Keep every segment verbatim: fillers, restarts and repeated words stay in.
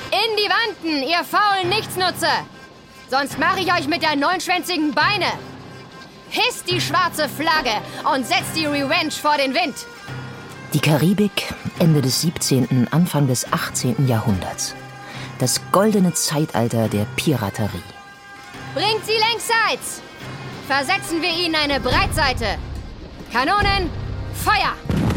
In die Wanden, ihr faulen Nichtsnutze! Sonst mache ich euch mit der neunschwänzigen Beine! Hisst die schwarze Flagge und setzt die Revenge vor den Wind! Die Karibik, Ende des siebzehnten., Anfang des achtzehnten. Jahrhunderts. Das goldene Zeitalter der Piraterie. Bringt sie längsseits! Versetzen wir ihnen eine Breitseite! Kanonen, Feuer!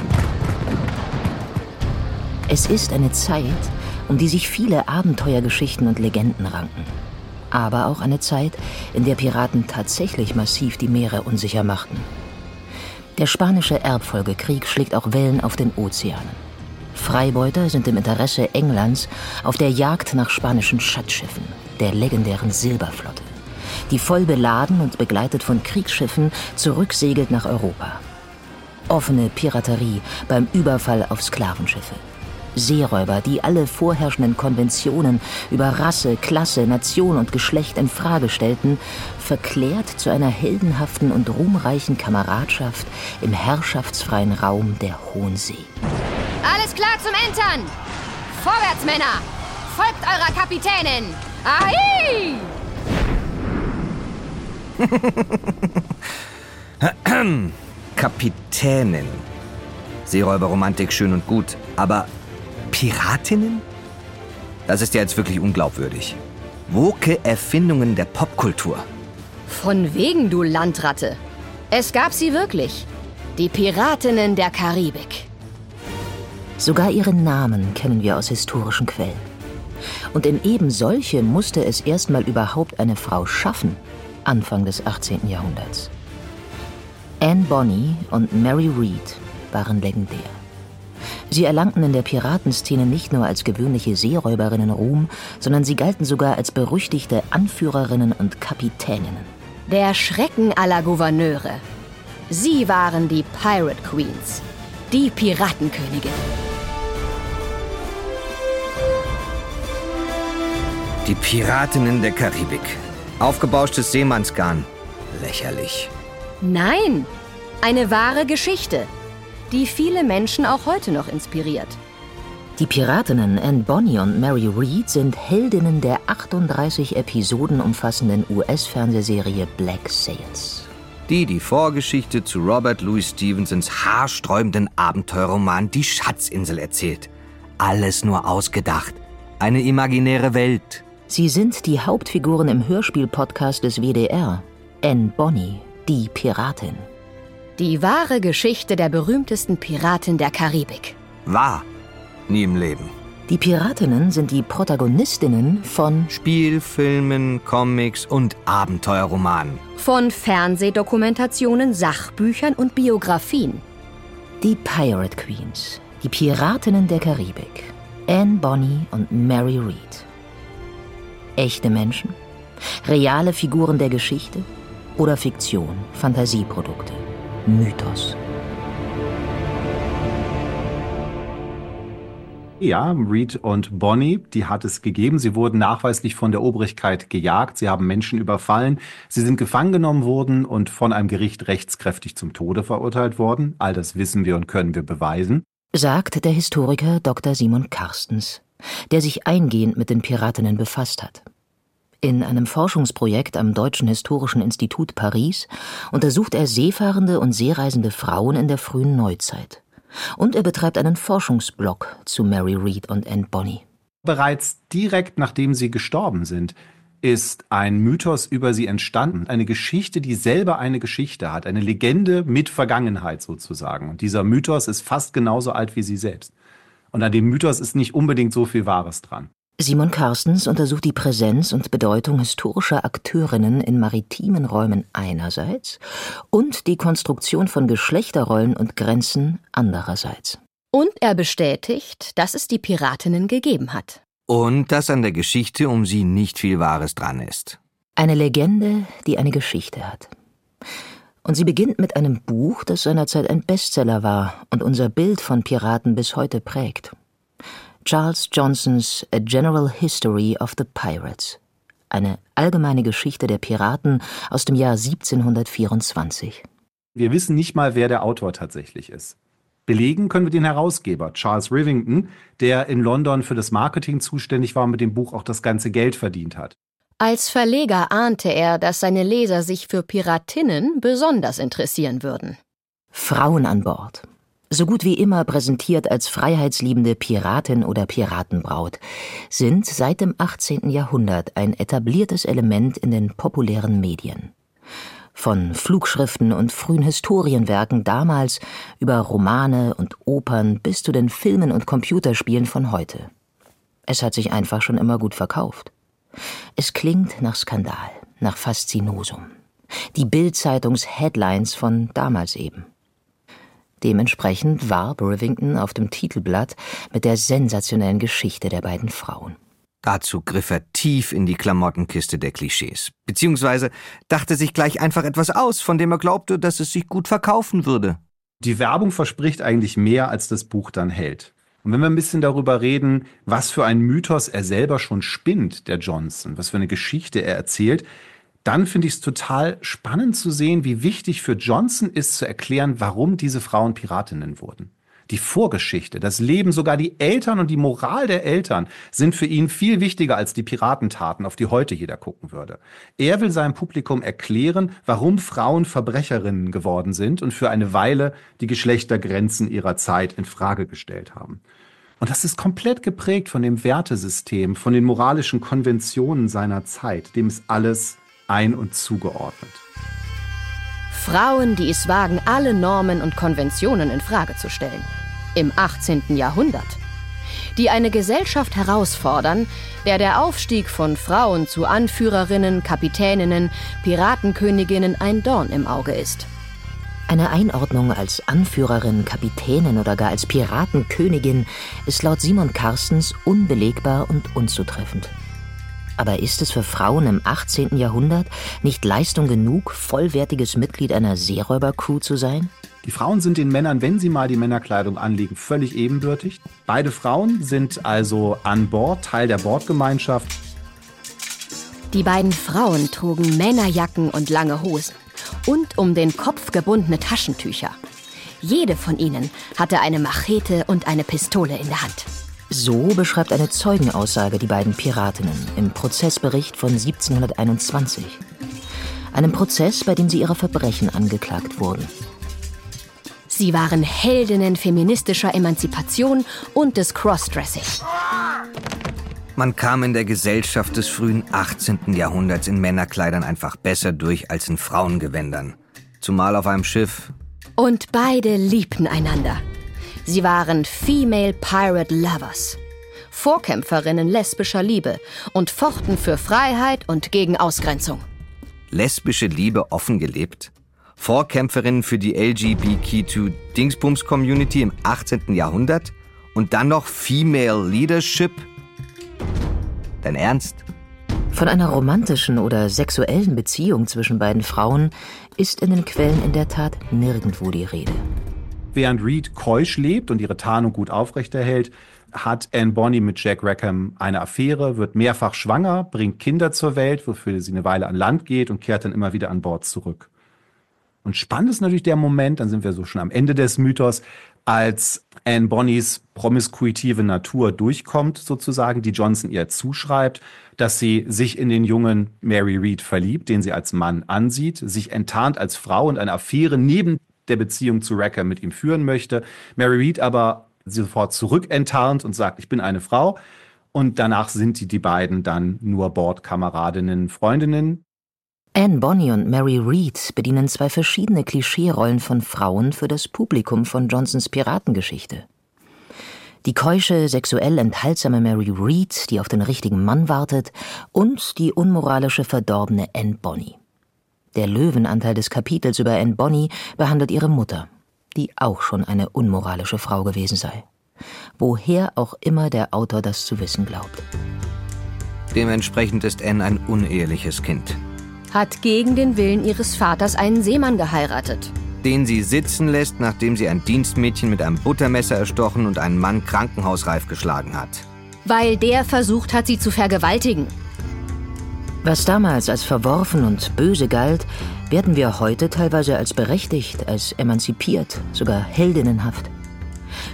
Es ist eine Zeit, um die sich viele Abenteuergeschichten und Legenden ranken. Aber auch eine Zeit, in der Piraten tatsächlich massiv die Meere unsicher machten. Der spanische Erbfolgekrieg schlägt auch Wellen auf den Ozeanen. Freibeuter sind im Interesse Englands auf der Jagd nach spanischen Schatzschiffen, der legendären Silberflotte, die voll beladen und begleitet von Kriegsschiffen zurücksegelt nach Europa. Offene Piraterie beim Überfall auf Sklavenschiffe. Seeräuber, die alle vorherrschenden Konventionen über Rasse, Klasse, Nation und Geschlecht in Frage stellten, verklärt zu einer heldenhaften und ruhmreichen Kameradschaft im herrschaftsfreien Raum der Hohen See. Alles klar zum Entern! Vorwärts, Männer! Folgt eurer Kapitänin! Ahi! Kapitänin. Seeräuberromantik schön und gut, aber Piratinnen? Das ist ja jetzt wirklich unglaubwürdig. Woke Erfindungen der Popkultur. Von wegen, du Landratte. Es gab sie wirklich. Die Piratinnen der Karibik. Sogar ihren Namen kennen wir aus historischen Quellen. Und in eben solche musste es erstmal überhaupt eine Frau schaffen, Anfang des achtzehnten. Jahrhunderts. Anne Bonny und Mary Read waren legendär. Sie erlangten in der Piratenszene nicht nur als gewöhnliche Seeräuberinnen Ruhm, sondern sie galten sogar als berüchtigte Anführerinnen und Kapitäninnen. Der Schrecken aller Gouverneure. Sie waren die Pirate Queens, die Piratenkönigin. Die Piratinnen der Karibik. Aufgebauschtes Seemannsgarn. Lächerlich. Nein, eine wahre Geschichte, die viele Menschen auch heute noch inspiriert. Die Piratinnen Anne Bonny und Mary Read sind Heldinnen der achtunddreißig Episoden umfassenden U S-Fernsehserie Black Sails. Die die Vorgeschichte zu Robert Louis Stevensons haarsträubenden Abenteuerroman Die Schatzinsel erzählt. Alles nur ausgedacht. Eine imaginäre Welt. Sie sind die Hauptfiguren im Hörspiel-Podcast des W D R. Anne Bonny, die Piratin. Die wahre Geschichte der berühmtesten Piraten der Karibik. Wahr. Nie im Leben. Die Piratinnen sind die Protagonistinnen von Spielfilmen, Comics und Abenteuerromanen. Von Fernsehdokumentationen, Sachbüchern und Biografien. Die Pirate Queens, die Piratinnen der Karibik. Anne Bonny und Mary Read. Echte Menschen? Reale Figuren der Geschichte? Oder Fiktion, Fantasieprodukte? Mythos. Ja, Read und Bonny, die hat es gegeben. Sie wurden nachweislich von der Obrigkeit gejagt. Sie haben Menschen überfallen. Sie sind gefangen genommen worden und von einem Gericht rechtskräftig zum Tode verurteilt worden. All das wissen wir und können wir beweisen. Sagt der Historiker Doktor Simon Carstens, der sich eingehend mit den Piratinnen befasst hat. In einem Forschungsprojekt am Deutschen Historischen Institut Paris untersucht er seefahrende und seereisende Frauen in der frühen Neuzeit. Und er betreibt einen Forschungsblog zu Mary Read und Anne Bonny. Bereits direkt nachdem sie gestorben sind, ist ein Mythos über sie entstanden. Eine Geschichte, die selber eine Geschichte hat. Eine Legende mit Vergangenheit sozusagen. Und dieser Mythos ist fast genauso alt wie sie selbst. Und an dem Mythos ist nicht unbedingt so viel Wahres dran. Simon Carstens untersucht die Präsenz und Bedeutung historischer Akteurinnen in maritimen Räumen einerseits und die Konstruktion von Geschlechterrollen und Grenzen andererseits. Und er bestätigt, dass es die Piratinnen gegeben hat. Und dass an der Geschichte um sie nicht viel Wahres dran ist. Eine Legende, die eine Geschichte hat. Und sie beginnt mit einem Buch, das seinerzeit ein Bestseller war und unser Bild von Piraten bis heute prägt. Charles Johnsons A General History of the Pirates. Eine allgemeine Geschichte der Piraten aus dem Jahr siebzehnhundertvierundzwanzig. Wir wissen nicht mal, wer der Autor tatsächlich ist. Belegen können wir den Herausgeber, Charles Rivington, der in London für das Marketing zuständig war und mit dem Buch auch das ganze Geld verdient hat. Als Verleger ahnte er, dass seine Leser sich für Piratinnen besonders interessieren würden. Frauen an Bord. So gut wie immer präsentiert als freiheitsliebende Piratin oder Piratenbraut, sind seit dem achtzehnten Jahrhundert ein etabliertes Element in den populären Medien. Von Flugschriften und frühen Historienwerken damals über Romane und Opern bis zu den Filmen und Computerspielen von heute. Es hat sich einfach schon immer gut verkauft. Es klingt nach Skandal, nach Faszinosum. Die Bild-Zeitungs-Headlines von damals eben. Dementsprechend warb Rivington auf dem Titelblatt mit der sensationellen Geschichte der beiden Frauen. Dazu griff er tief in die Klamottenkiste der Klischees. Beziehungsweise dachte sich gleich einfach etwas aus, von dem er glaubte, dass es sich gut verkaufen würde. Die Werbung verspricht eigentlich mehr, als das Buch dann hält. Und wenn wir ein bisschen darüber reden, was für ein Mythos er selber schon spinnt, der Johnson, was für eine Geschichte er erzählt, dann finde ich es total spannend zu sehen, wie wichtig für Johnson ist, zu erklären, warum diese Frauen Piratinnen wurden. Die Vorgeschichte, das Leben, sogar die Eltern und die Moral der Eltern sind für ihn viel wichtiger als die Piratentaten, auf die heute jeder gucken würde. Er will seinem Publikum erklären, warum Frauen Verbrecherinnen geworden sind und für eine Weile die Geschlechtergrenzen ihrer Zeit in Frage gestellt haben. Und das ist komplett geprägt von dem Wertesystem, von den moralischen Konventionen seiner Zeit. Dem ist alles ein- und zugeordnet. Frauen, die es wagen, alle Normen und Konventionen in Frage zu stellen. Im achtzehnten Jahrhundert. Die eine Gesellschaft herausfordern, der der Aufstieg von Frauen zu Anführerinnen, Kapitäninnen, Piratenköniginnen ein Dorn im Auge ist. Eine Einordnung als Anführerin, Kapitänin oder gar als Piratenkönigin ist laut Simon Carstens unbelegbar und unzutreffend. Aber ist es für Frauen im achtzehnten Jahrhundert nicht Leistung genug, vollwertiges Mitglied einer Seeräubercrew zu sein? Die Frauen sind den Männern, wenn sie mal die Männerkleidung anlegen, völlig ebenbürtig. Beide Frauen sind also an Bord, Teil der Bordgemeinschaft. Die beiden Frauen trugen Männerjacken und lange Hosen und um den Kopf gebundene Taschentücher. Jede von ihnen hatte eine Machete und eine Pistole in der Hand. So beschreibt eine Zeugenaussage die beiden Piratinnen im Prozessbericht von siebzehnhunderteinundzwanzig. Einem Prozess, bei dem sie ihrer Verbrechen angeklagt wurden. Sie waren Heldinnen feministischer Emanzipation und des Crossdressing. Man kam in der Gesellschaft des frühen achtzehnten Jahrhunderts in Männerkleidern einfach besser durch als in Frauengewändern. Zumal auf einem Schiff. Und beide liebten einander. Sie waren Female Pirate Lovers, Vorkämpferinnen lesbischer Liebe und fochten für Freiheit und gegen Ausgrenzung. Lesbische Liebe offen gelebt? Vorkämpferinnen für die L G B T Q Dingsbums-Community im achtzehnten Jahrhundert? Und dann noch Female Leadership? Dein Ernst? Von einer romantischen oder sexuellen Beziehung zwischen beiden Frauen ist in den Quellen in der Tat nirgendwo die Rede. Während Reed keusch lebt und ihre Tarnung gut aufrechterhält, hat Anne Bonny mit Jack Rackham eine Affäre, wird mehrfach schwanger, bringt Kinder zur Welt, wofür sie eine Weile an Land geht und kehrt dann immer wieder an Bord zurück. Und spannend ist natürlich der Moment, dann sind wir so schon am Ende des Mythos, als Anne Bonnys promiskuitive Natur durchkommt, sozusagen, die Johnson ihr zuschreibt, dass sie sich in den jungen Mary Read verliebt, den sie als Mann ansieht, sich enttarnt als Frau und eine Affäre neben der Beziehung zu Rackham mit ihm führen möchte. Mary Read aber sofort zurückenttarnt und sagt, ich bin eine Frau. Und danach sind die, die beiden dann nur Bordkameradinnen, Freundinnen. Anne Bonny und Mary Read bedienen zwei verschiedene Klischeerollen von Frauen für das Publikum von Johnsons Piratengeschichte. Die keusche, sexuell enthaltsame Mary Read, die auf den richtigen Mann wartet, und die unmoralische, verdorbene Anne Bonny. Der Löwenanteil des Kapitels über Anne Bonny behandelt ihre Mutter, die auch schon eine unmoralische Frau gewesen sei. Woher auch immer der Autor das zu wissen glaubt. Dementsprechend ist Anne ein uneheliches Kind. Hat gegen den Willen ihres Vaters einen Seemann geheiratet. Den sie sitzen lässt, nachdem sie ein Dienstmädchen mit einem Buttermesser erstochen und einen Mann krankenhausreif geschlagen hat. Weil der versucht hat, sie zu vergewaltigen. Was damals als verworfen und böse galt, werden wir heute teilweise als berechtigt, als emanzipiert, sogar heldinnenhaft.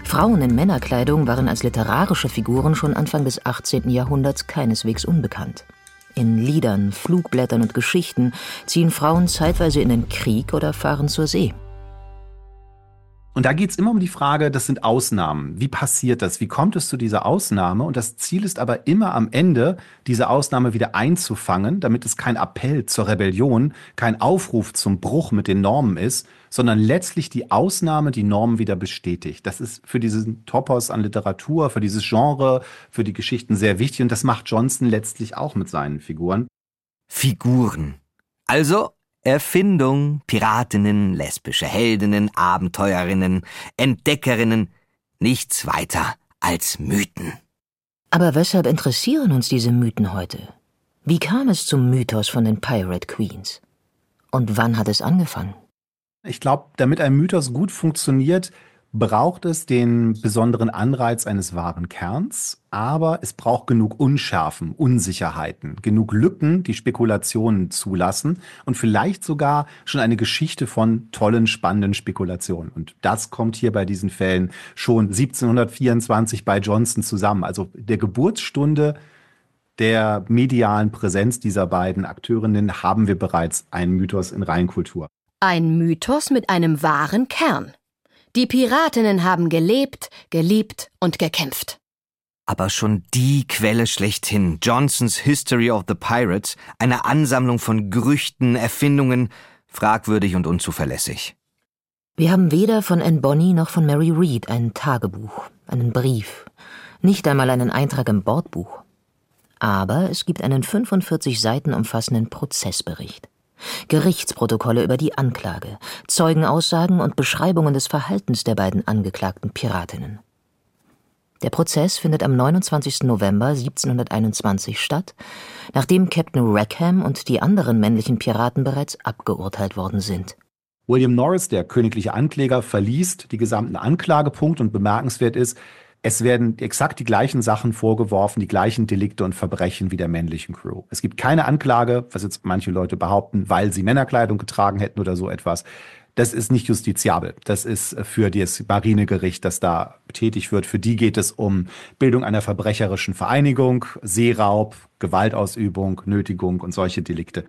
Frauen in Männerkleidung waren als literarische Figuren schon Anfang des achtzehnten Jahrhunderts keineswegs unbekannt. In Liedern, Flugblättern und Geschichten ziehen Frauen zeitweise in den Krieg oder fahren zur See. Und da geht es immer um die Frage, das sind Ausnahmen. Wie passiert das? Wie kommt es zu dieser Ausnahme? Und das Ziel ist aber immer am Ende, diese Ausnahme wieder einzufangen, damit es kein Appell zur Rebellion, kein Aufruf zum Bruch mit den Normen ist, sondern letztlich die Ausnahme die Normen wieder bestätigt. Das ist für diesen Topos an Literatur, für dieses Genre, für die Geschichten sehr wichtig. Und das macht Johnson letztlich auch mit seinen Figuren. Figuren. Also Erfindung, Piratinnen, lesbische Heldinnen, Abenteurerinnen, Entdeckerinnen, nichts weiter als Mythen. Aber weshalb interessieren uns diese Mythen heute? Wie kam es zum Mythos von den Pirate Queens? Und wann hat es angefangen? Ich glaube, damit ein Mythos gut funktioniert, braucht es den besonderen Anreiz eines wahren Kerns, aber es braucht genug Unschärfen, Unsicherheiten, genug Lücken, die Spekulationen zulassen und vielleicht sogar schon eine Geschichte von tollen, spannenden Spekulationen. Und das kommt hier bei diesen Fällen schon siebzehnhundertvierundzwanzig bei Johnson zusammen, also der Geburtsstunde der medialen Präsenz dieser beiden Akteurinnen haben wir bereits einen Mythos in Reinkultur. Ein Mythos mit einem wahren Kern. Die Piratinnen haben gelebt, geliebt und gekämpft. Aber schon die Quelle schlechthin, Johnsons History of the Pirates, eine Ansammlung von Gerüchten, Erfindungen, fragwürdig und unzuverlässig. Wir haben weder von Anne Bonny noch von Mary Read ein Tagebuch, einen Brief, nicht einmal einen Eintrag im Bordbuch. Aber es gibt einen fünfundvierzig Seiten umfassenden Prozessbericht. Gerichtsprotokolle über die Anklage, Zeugenaussagen und Beschreibungen des Verhaltens der beiden angeklagten Piratinnen. Der Prozess findet am neunundzwanzigsten November siebzehnhunderteinundzwanzig statt, nachdem Captain Rackham und die anderen männlichen Piraten bereits abgeurteilt worden sind. William Norris, der königliche Ankläger, verliest die gesamten Anklagepunkte und bemerkenswert ist, es werden exakt die gleichen Sachen vorgeworfen, die gleichen Delikte und Verbrechen wie der männlichen Crew. Es gibt keine Anklage, was jetzt manche Leute behaupten, weil sie Männerkleidung getragen hätten oder so etwas. Das ist nicht justiziabel. Das ist für das Marinegericht, das da tätig wird. Für die geht es um Bildung einer verbrecherischen Vereinigung, Seeraub, Gewaltausübung, Nötigung und solche Delikte.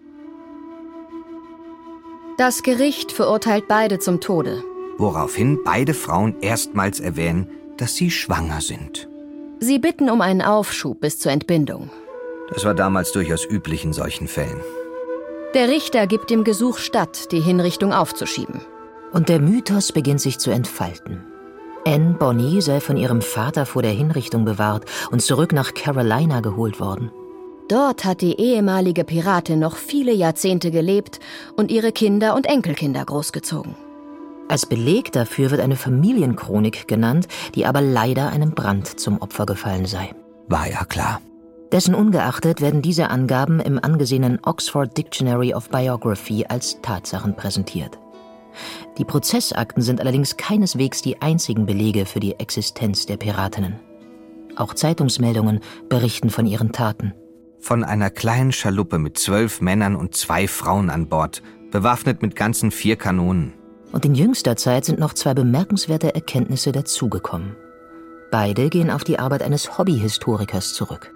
Das Gericht verurteilt beide zum Tode. Woraufhin beide Frauen erstmals erwähnen, dass sie schwanger sind. Sie bitten um einen Aufschub bis zur Entbindung. Das war damals durchaus üblich in solchen Fällen. Der Richter gibt dem Gesuch statt, die Hinrichtung aufzuschieben. Und der Mythos beginnt sich zu entfalten. Anne Bonny sei von ihrem Vater vor der Hinrichtung bewahrt und zurück nach Carolina geholt worden. Dort hat die ehemalige Piratin noch viele Jahrzehnte gelebt und ihre Kinder und Enkelkinder großgezogen. Als Beleg dafür wird eine Familienchronik genannt, die aber leider einem Brand zum Opfer gefallen sei. War ja klar. Dessen ungeachtet werden diese Angaben im angesehenen Oxford Dictionary of Biography als Tatsachen präsentiert. Die Prozessakten sind allerdings keineswegs die einzigen Belege für die Existenz der Piratinnen. Auch Zeitungsmeldungen berichten von ihren Taten. Von einer kleinen Schaluppe mit zwölf Männern und zwei Frauen an Bord, bewaffnet mit ganzen vier Kanonen. Und in jüngster Zeit sind noch zwei bemerkenswerte Erkenntnisse dazugekommen. Beide gehen auf die Arbeit eines Hobbyhistorikers zurück,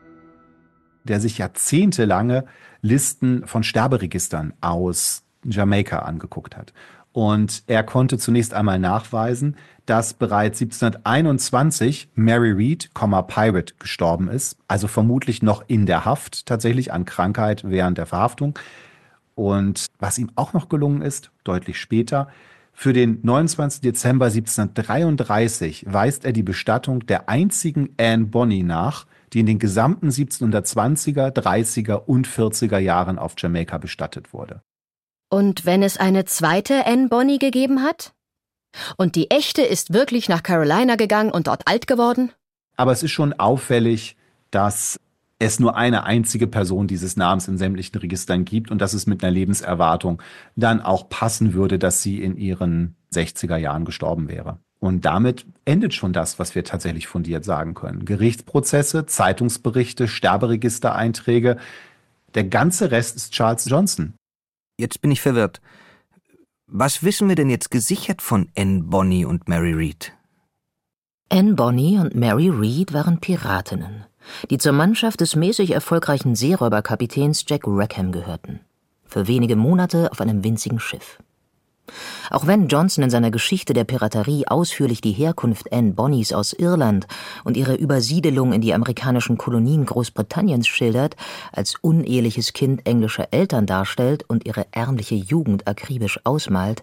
der sich jahrzehntelange Listen von Sterberegistern aus Jamaika angeguckt hat. Und er konnte zunächst einmal nachweisen, dass bereits siebzehnhunderteinundzwanzig Mary Read, Pirate, gestorben ist, also vermutlich noch in der Haft, tatsächlich an Krankheit während der Verhaftung. Und was ihm auch noch gelungen ist, deutlich später, für den neunundzwanzigsten Dezember siebzehnhundertdreiunddreißig weist er die Bestattung der einzigen Anne Bonny nach, die in den gesamten siebzehnhundertzwanziger, dreißiger und vierziger Jahren auf Jamaika bestattet wurde. Und wenn es eine zweite Anne Bonny gegeben hat? Und die echte ist wirklich nach Carolina gegangen und dort alt geworden? Aber es ist schon auffällig, dass es nur eine einzige Person dieses Namens in sämtlichen Registern gibt und dass es mit einer Lebenserwartung dann auch passen würde, dass sie in ihren sechziger Jahren gestorben wäre. Und damit endet schon das, was wir tatsächlich fundiert sagen können. Gerichtsprozesse, Zeitungsberichte, Sterberegistereinträge. Der ganze Rest ist Charles Johnson. Jetzt bin ich verwirrt. Was wissen wir denn jetzt gesichert von Anne Bonny und Mary Read? Anne Bonny und Mary Read waren Piratinnen, die zur Mannschaft des mäßig erfolgreichen Seeräuberkapitäns Jack Rackham gehörten. Für wenige Monate auf einem winzigen Schiff. Auch wenn Johnson in seiner Geschichte der Piraterie ausführlich die Herkunft Anne Bonnys aus Irland und ihre Übersiedelung in die amerikanischen Kolonien Großbritanniens schildert, als uneheliches Kind englischer Eltern darstellt und ihre ärmliche Jugend akribisch ausmalt,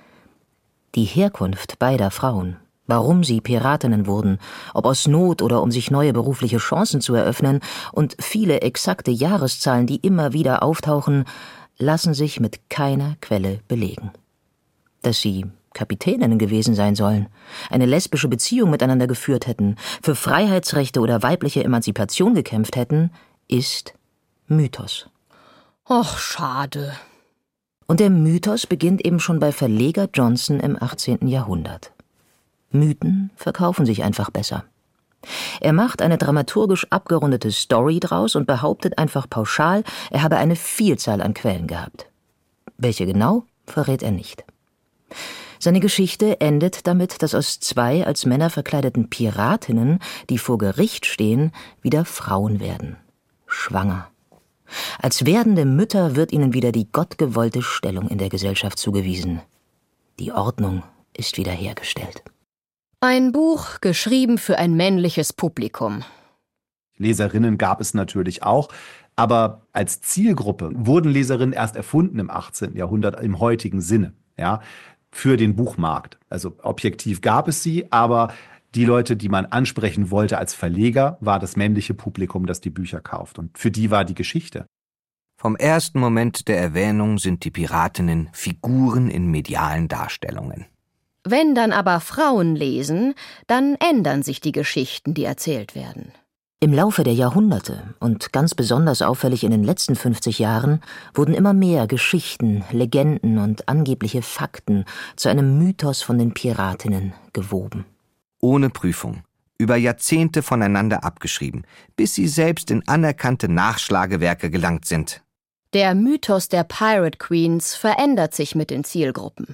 die Herkunft beider Frauen, warum sie Piratinnen wurden, ob aus Not oder um sich neue berufliche Chancen zu eröffnen, und viele exakte Jahreszahlen, die immer wieder auftauchen, lassen sich mit keiner Quelle belegen. Dass sie Kapitäninnen gewesen sein sollen, eine lesbische Beziehung miteinander geführt hätten, für Freiheitsrechte oder weibliche Emanzipation gekämpft hätten, ist Mythos. Och, schade. Und der Mythos beginnt eben schon bei Verleger Johnson im achtzehnten Jahrhundert. Mythen verkaufen sich einfach besser. Er macht eine dramaturgisch abgerundete Story draus und behauptet einfach pauschal, er habe eine Vielzahl an Quellen gehabt. Welche genau, verrät er nicht. Seine Geschichte endet damit, dass aus zwei als Männer verkleideten Piratinnen, die vor Gericht stehen, wieder Frauen werden. Schwanger. Als werdende Mütter wird ihnen wieder die gottgewollte Stellung in der Gesellschaft zugewiesen. Die Ordnung ist wiederhergestellt. Ein Buch, geschrieben für ein männliches Publikum. Leserinnen gab es natürlich auch, aber als Zielgruppe wurden Leserinnen erst erfunden im achtzehnten Jahrhundert im heutigen Sinne, ja, für den Buchmarkt. Also objektiv gab es sie, aber die Leute, die man ansprechen wollte als Verleger, war das männliche Publikum, das die Bücher kauft. Und für die war die Geschichte. Vom ersten Moment der Erwähnung sind die Piratinnen Figuren in medialen Darstellungen. Wenn dann aber Frauen lesen, dann ändern sich die Geschichten, die erzählt werden. Im Laufe der Jahrhunderte und ganz besonders auffällig in den letzten fünfzig Jahren wurden immer mehr Geschichten, Legenden und angebliche Fakten zu einem Mythos von den Piratinnen gewoben. Ohne Prüfung, über Jahrzehnte voneinander abgeschrieben, bis sie selbst in anerkannte Nachschlagewerke gelangt sind. Der Mythos der Pirate Queens verändert sich mit den Zielgruppen.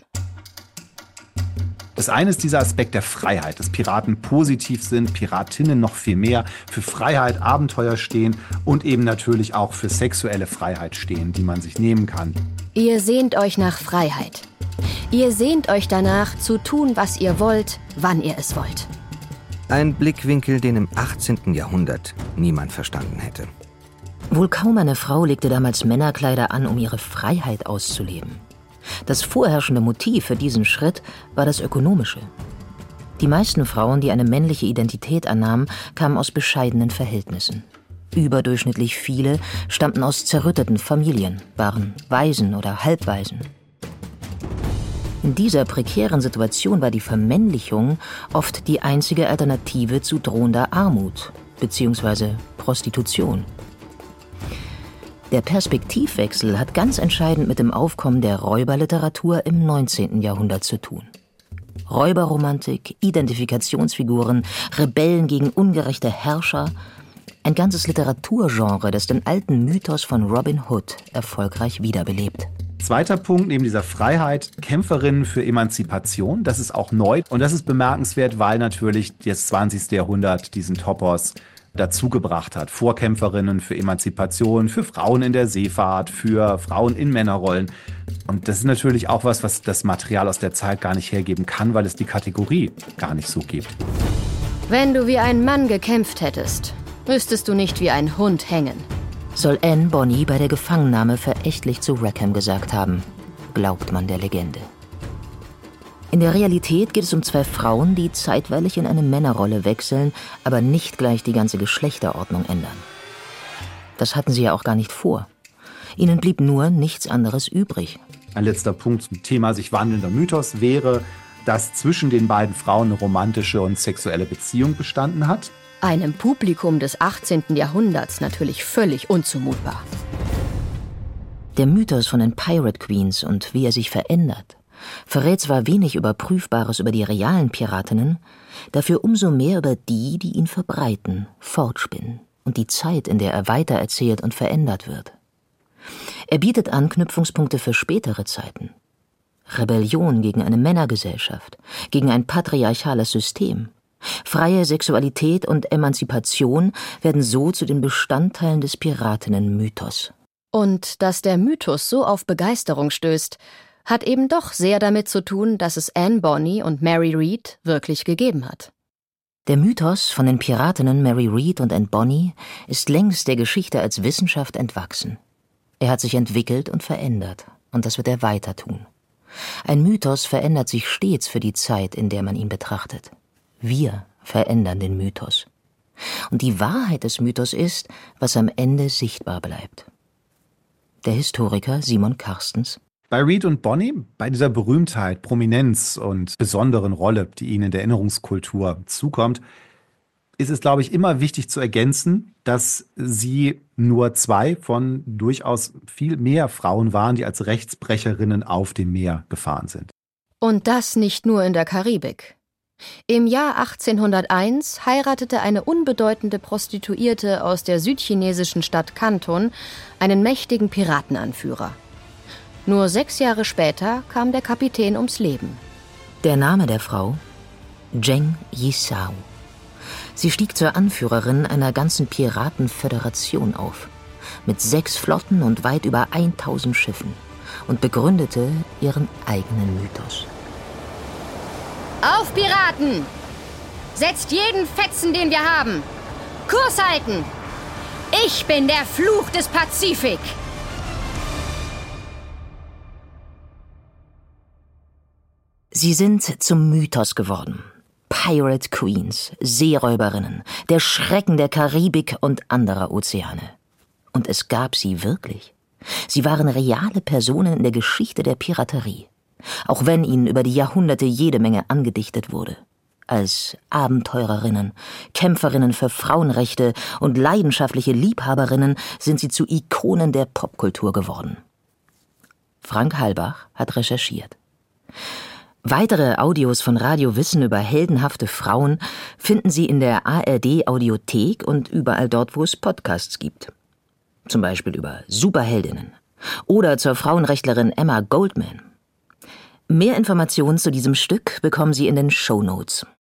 Das eine ist dieser Aspekt der Freiheit, dass Piraten positiv sind, Piratinnen noch viel mehr für Freiheit, Abenteuer stehen und eben natürlich auch für sexuelle Freiheit stehen, die man sich nehmen kann. Ihr sehnt euch nach Freiheit. Ihr sehnt euch danach, zu tun, was ihr wollt, wann ihr es wollt. Ein Blickwinkel, den im achtzehnten Jahrhundert niemand verstanden hätte. Wohl kaum eine Frau legte damals Männerkleider an, um ihre Freiheit auszuleben. Das vorherrschende Motiv für diesen Schritt war das ökonomische. Die meisten Frauen, die eine männliche Identität annahmen, kamen aus bescheidenen Verhältnissen. Überdurchschnittlich viele stammten aus zerrütteten Familien, waren Waisen oder Halbwaisen. In dieser prekären Situation war die Vermännlichung oft die einzige Alternative zu drohender Armut bzw. Prostitution. Der Perspektivwechsel hat ganz entscheidend mit dem Aufkommen der Räuberliteratur im neunzehnten Jahrhundert zu tun. Räuberromantik, Identifikationsfiguren, Rebellen gegen ungerechte Herrscher, ein ganzes Literaturgenre, das den alten Mythos von Robin Hood erfolgreich wiederbelebt. Zweiter Punkt, neben dieser Freiheit, Kämpferinnen für Emanzipation, das ist auch neu und das ist bemerkenswert, weil natürlich das zwanzigste Jahrhundert diesen Topos dazugebracht hat. Vorkämpferinnen für Emanzipation, für Frauen in der Seefahrt, für Frauen in Männerrollen. Und das ist natürlich auch was, was das Material aus der Zeit gar nicht hergeben kann, weil es die Kategorie gar nicht so gibt. Wenn du wie ein Mann gekämpft hättest, müsstest du nicht wie ein Hund hängen. Soll Anne Bonny bei der Gefangennahme verächtlich zu Rackham gesagt haben, glaubt man der Legende. In der Realität geht es um zwei Frauen, die zeitweilig in eine Männerrolle wechseln, aber nicht gleich die ganze Geschlechterordnung ändern. Das hatten sie ja auch gar nicht vor. Ihnen blieb nur nichts anderes übrig. Ein letzter Punkt zum Thema sich wandelnder Mythos wäre, dass zwischen den beiden Frauen eine romantische und sexuelle Beziehung bestanden hat. Einem Publikum des achtzehnten Jahrhunderts natürlich völlig unzumutbar. Der Mythos von den Pirate Queens und wie er sich verändert, verrät zwar wenig Überprüfbares über die realen Piratinnen, dafür umso mehr über die, die ihn verbreiten, fortspinnen und die Zeit, in der er weitererzählt und verändert wird. Er bietet Anknüpfungspunkte für spätere Zeiten. Rebellion gegen eine Männergesellschaft, gegen ein patriarchales System, Freie Sexualität und Emanzipation werden so zu den Bestandteilen des Piratinnen-Mythos. Und dass der Mythos so auf Begeisterung stößt, hat eben doch sehr damit zu tun, dass es Anne Bonny und Mary Read wirklich gegeben hat. Der Mythos von den Piratinnen Mary Read und Anne Bonny ist längst der Geschichte als Wissenschaft entwachsen. Er hat sich entwickelt und verändert, und das wird er weiter tun. Ein Mythos verändert sich stets für die Zeit, in der man ihn betrachtet. Wir verändern den Mythos. Und die Wahrheit des Mythos ist, was am Ende sichtbar bleibt. Der Historiker Simon Carstens. Bei Read und Bonny, bei dieser Berühmtheit, Prominenz und besonderen Rolle, die ihnen in der Erinnerungskultur zukommt, ist es, glaube ich, immer wichtig zu ergänzen, dass sie nur zwei von durchaus viel mehr Frauen waren, die als Rechtsbrecherinnen auf dem Meer gefahren sind. Und das nicht nur in der Karibik. Im Jahr achtzehnhunderteins heiratete eine unbedeutende Prostituierte aus der südchinesischen Stadt Kanton einen mächtigen Piratenanführer. Nur sechs Jahre später kam der Kapitän ums Leben. Der Name der Frau? Zheng Yisao. Sie stieg zur Anführerin einer ganzen Piratenföderation auf, mit sechs Flotten und weit über tausend Schiffen, und begründete ihren eigenen Mythos. Auf, Piraten! Setzt jeden Fetzen, den wir haben! Kurs halten! Ich bin der Fluch des Pazifik! Sie sind zum Mythos geworden. Pirate Queens, Seeräuberinnen, der Schrecken der Karibik und anderer Ozeane. Und es gab sie wirklich. Sie waren reale Personen in der Geschichte der Piraterie. Auch wenn ihnen über die Jahrhunderte jede Menge angedichtet wurde. Als Abenteurerinnen, Kämpferinnen für Frauenrechte und leidenschaftliche Liebhaberinnen sind sie zu Ikonen der Popkultur geworden. Frank Halbach hat recherchiert. Weitere Audios von Radio Wissen über heldenhafte Frauen finden Sie in der A R D-Audiothek und überall dort, wo es Podcasts gibt. Zum Beispiel über Superheldinnen oder zur Frauenrechtlerin Emma Goldman. Mehr Informationen zu diesem Stück bekommen Sie in den Shownotes.